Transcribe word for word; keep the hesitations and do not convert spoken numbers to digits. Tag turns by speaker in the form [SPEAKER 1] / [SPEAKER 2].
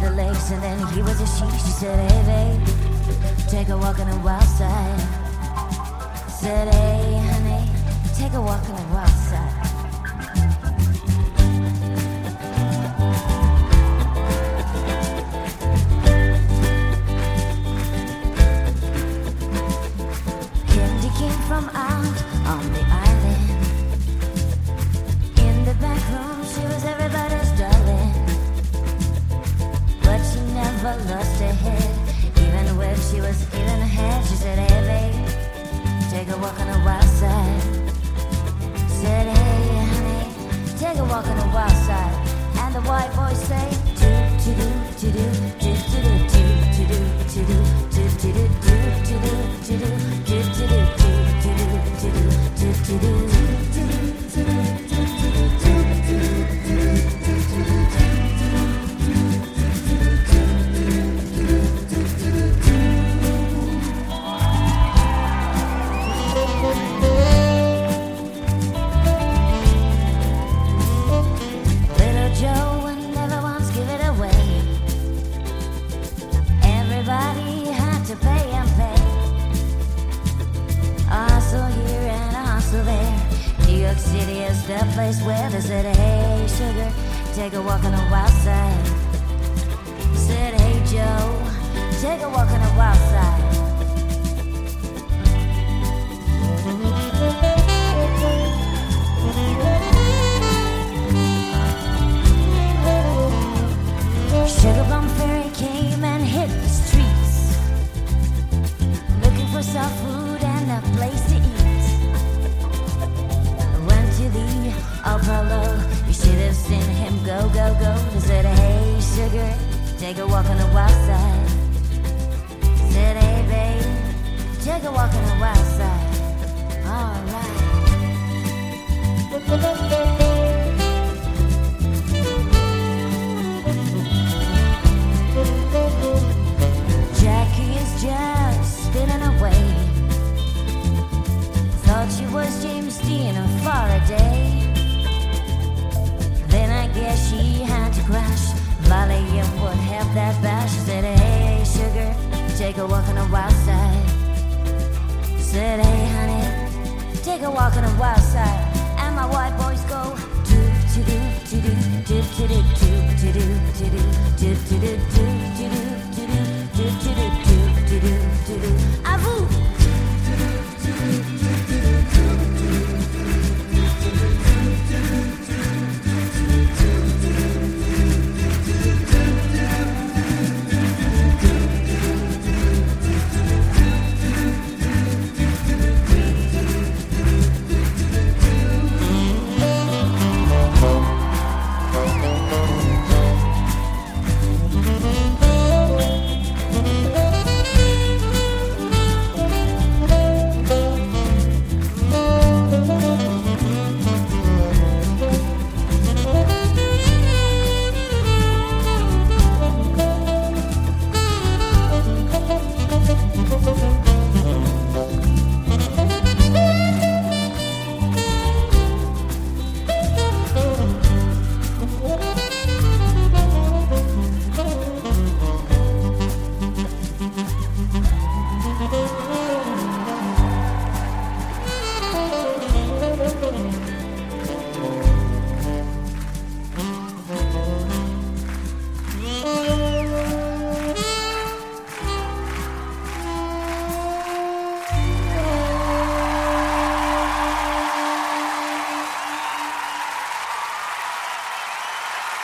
[SPEAKER 1] the lakes and then he was a sheep. She said, hey babe, take a walk on the wild side. Said, hey honey, take a walk on the wild side. Candy came from out on the island. In the back room she was everybody's darling, but she never lost her head. Even when she was even ahead, she said, hey babe, take a walk on the wild side. Said, hey honey, take a walk on the wild side. And the white boys say, do to do to do do to do do to do to do do to do do to do to do do to do do to do to do do to do to do. City is the place where they said, hey sugar, take a walk on the wild side. Said, hey Joe, take a walk on the wild side. Sugar Plum Fairy came and hit the streets, looking for soft food and a place to eat. The Apollo, you should have seen him go, go, go. They said, hey sugar, take a walk on the wild side. Said, hey babe, take a walk on the wild side. Alright. Jackie is just spinning away. Thought she was James Dean or Faraday. Then I guess she had to crash. Molly would have that bash. She said, hey sugar, take a walk on the wild side. Said, hey honey, take a walk on the wild side. And my white boys go do to do to do do to do do to do to do do to do do to do to do do to do do to do to do.